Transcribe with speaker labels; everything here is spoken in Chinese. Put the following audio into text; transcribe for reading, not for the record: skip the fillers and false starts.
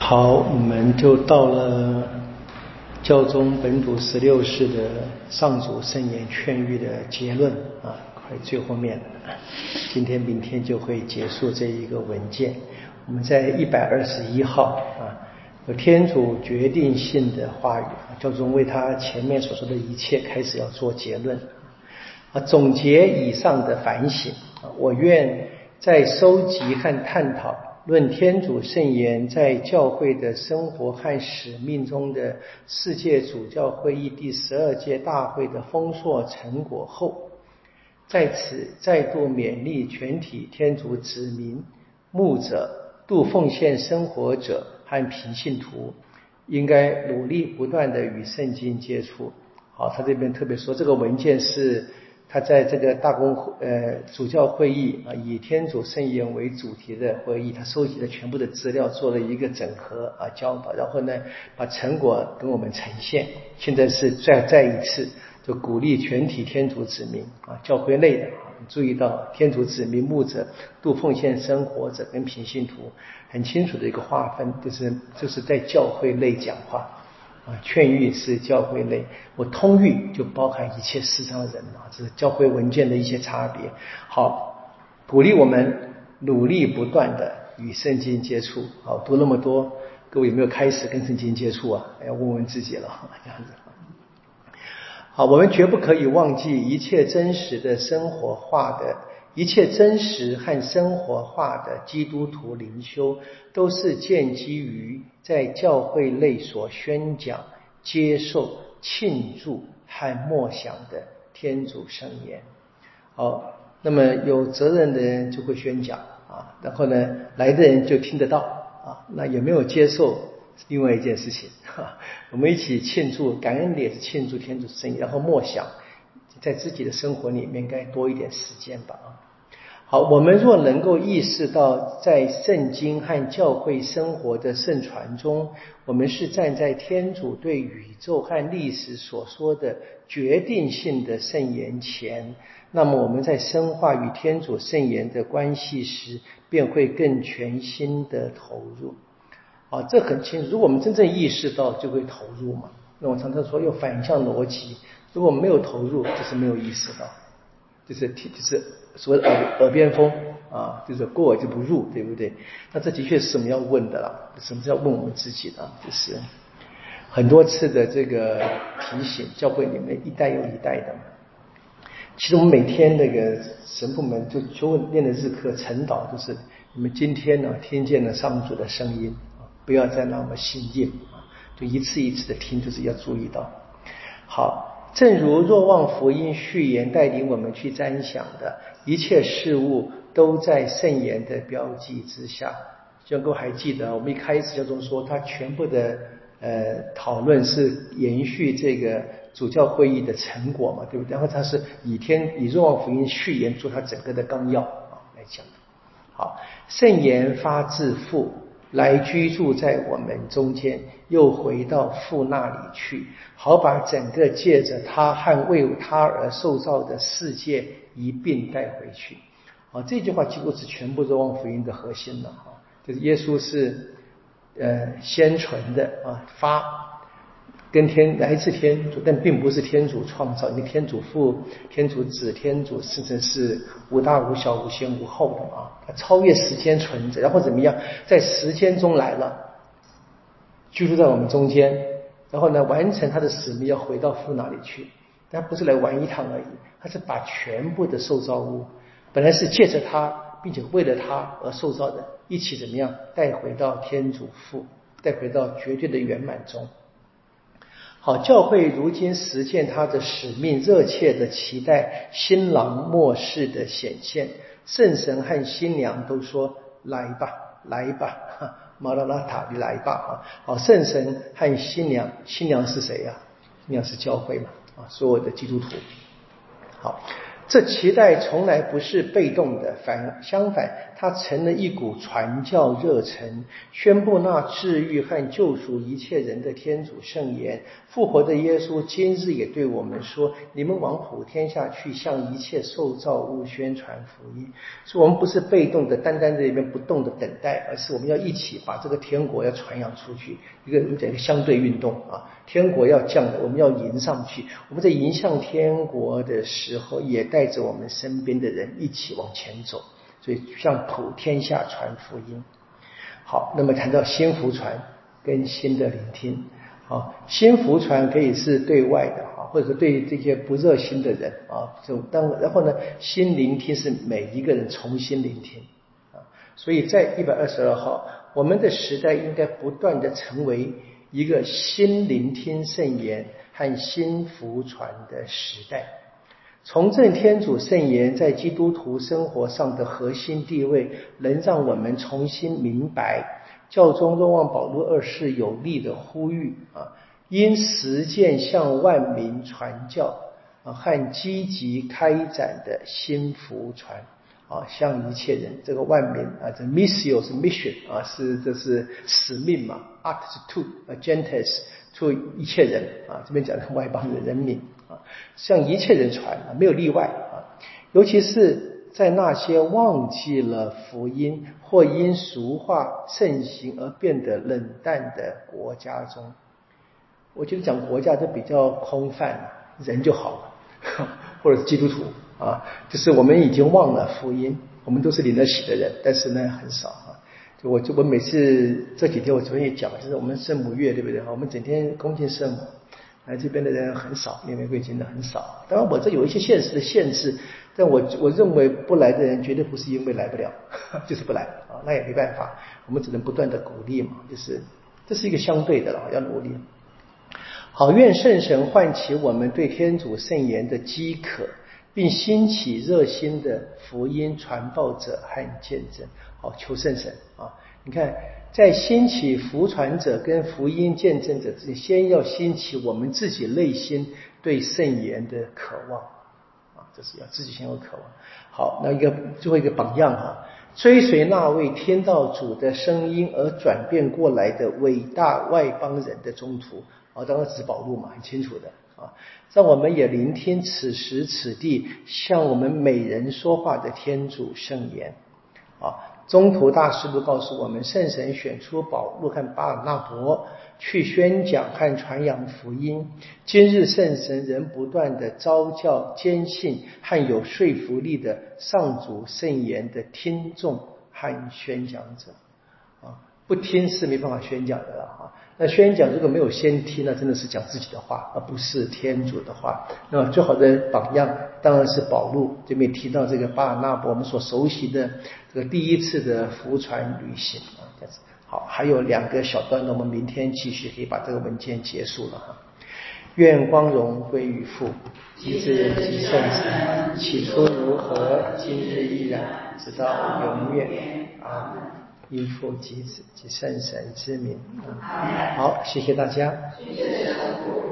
Speaker 1: 好，我们就到了教宗本笃16世的上主圣言劝谕的结论啊，快最后面了。今天明天就会结束这一个文件。我们在121号啊，有天主决定性的话语，教宗为他前面所说的一切开始要做结论啊，总结以上的反省啊，我愿在收集和探讨论天主圣言在教会的生活和使命中的世界主教会议第12届大会的丰硕成果后，在此再度勉励全体天主子民、牧者、度奉献生活者和平信徒，应该努力不断地与圣经接触。好，他这边特别说，这个文件是他在这个主教会议啊，以天主圣言为主题的会议，他收集了全部的资料，做了一个整合啊交导，然后呢把成果跟我们呈现。现在是再一次就鼓励全体天主子民啊，教会内的注意到天主子民、牧者、度奉献生活者跟平信徒很清楚的一个划分，就是在教会内讲话啊，劝谕是教会内，我通谕就包含一切世上的人啊，这是教会文件的一些差别。好，鼓励我们努力不断的与圣经接触。好，读那么多，各位有没有开始跟圣经接触啊？要问问自己了，这样子。好，我们绝不可以忘记一切真实和生活化的基督徒灵修，都是建基于在教会内所宣讲、接受、庆祝和默想的天主圣言。好，那么有责任的人就会宣讲啊，然后呢，来的人就听得到啊，那有没有接受是另外一件事情。我们一起庆祝感恩也是庆祝天主圣言，然后默想在自己的生活里面该多一点时间吧。好，我们若能够意识到在圣经和教会生活的圣传中，我们是站在天主对宇宙和历史所说的决定性的圣言前，那么我们在深化与天主圣言的关系时，便会更全心的投入。啊，这很清楚。如果我们真正意识到，就会投入嘛。那我常常说，用反向逻辑，如果没有投入，就是没有意识到，就是所谓的耳边风啊，就是过耳就不入，对不对？那这的确是我们要问的啦。什么是要问我们自己的？就是很多次的这个提醒，教会里面一代又一代的。其实我们每天那个神父们就求念的日课晨祷，就是你们今天呢听见了上主的声音啊，不要再那么心硬啊，就一次一次的听，就是要注意到。好，正如若望福音序言带领我们去瞻想的，一切事物都在圣言的标记之下。就各位还记得，我们一开始教宗说，他全部的讨论是延续这个主教会议的成果嘛，对不对？然后他是以若望福音序言做他整个的纲要啊来讲的。好，圣言发自父，来居住在我们中间，又回到父那里去，好把整个借着他和为他而受造的世界一并带回去。啊，这句话几乎是全部若望福音的核心了啊，就是耶稣是先存的啊，发跟来自天主，但并不是天主创造，因为天主父、天主子、天主甚至是无大无小、无先无后的啊，它超越时间存在，然后怎么样，在时间中来了，居住在我们中间，然后呢，完成他的使命，要回到父那里去。但不是来玩一趟而已，他是把全部的受造物，本来是借着他，并且为了他而受造的，一起怎么样带回到天主父，带回到绝对的圆满中。好，教会如今实践他的使命，热切的期待新郎末世的显现。圣神和新娘都说来吧，来吧，马拉拉塔，你来吧啊！好，圣神和新娘，新娘是谁呀？新娘是教会嘛啊，所有的基督徒。好， 这期待从来不是被动的，相反，它成了一股传教热忱，宣布那治愈和救赎一切人的天主圣言。复活的耶稣今日也对我们说：你们往普天下去，向一切受造物宣传福音。所以我们不是被动的，单单在那边不动的等待，而是我们要一起把这个天国要传扬出去，一个相对运动啊！天国要降的，我们要迎上去。我们在迎向天国的时候，也带着我们身边的人一起往前走，所以向普天下传福音。好，那么谈到新福传跟新的聆听，新福传可以是对外的或者对这些不热心的人然后呢，新聆听是每一个人重新聆听所以在122号，我们的时代应该不断的成为一个新聆听圣言和新福传的时代。重振天主圣言在基督徒生活上的核心地位，能让我们重新明白教宗若望保禄二世有力的呼吁因实践向万民传教和积极开展的新福传向一切人，这个万民这 missio 是 mission 这是使命嘛 ，act to gentes to 一切人这边讲的外邦的人民向一切人传没有例外尤其是在那些忘记了福音或因俗化盛行而变得冷淡的国家中。我觉得讲国家都比较空泛，人就好了，或者是基督徒就是我们已经忘了福音，我们都是领了洗的人，但是呢很少我每次这几天我昨天也讲，就是我们圣母月对不对我们整天恭敬圣母，来这边的人很少，念玫瑰经的很少。当然我这有一些现实的限制，但我认为不来的人绝对不是因为来不了就是不来那也没办法，我们只能不断的鼓励嘛，就是这是一个相对的要努力。好，愿圣神唤起我们对天主圣言的饥渴，并兴起热心的福音传报者和见证。好，求圣神你看在兴起福传者跟福音见证者之前，先要兴起我们自己内心对圣言的渴望这是要自己先有渴望。好，那最后一个榜样追随那位听到主的声音而转变过来的伟大外邦人的中途当然只是保禄嘛，很清楚的让我们也聆听此时此地向我们每人说话的天主圣言中途大师都告诉我们，圣神选出保禄和巴尔纳伯去宣讲和传扬福音。今日圣神仍不断地召叫坚信和有说服力的上主圣言的听众和宣讲者不听是没办法宣讲的了那宣讲如果没有先听，那真的是讲自己的话，而不是天主的话。那么最好的榜样当然是保禄，这边提到这个巴尔纳伯，我们所熟悉的这个第一次的福传旅行这样子。好，还有2个小段，那我们明天继续可以把这个文件结束了愿光荣归于父、及子、及圣神，起初如何，今日依然，直到永远。阿们。因父及子及圣神之名好，谢谢大家。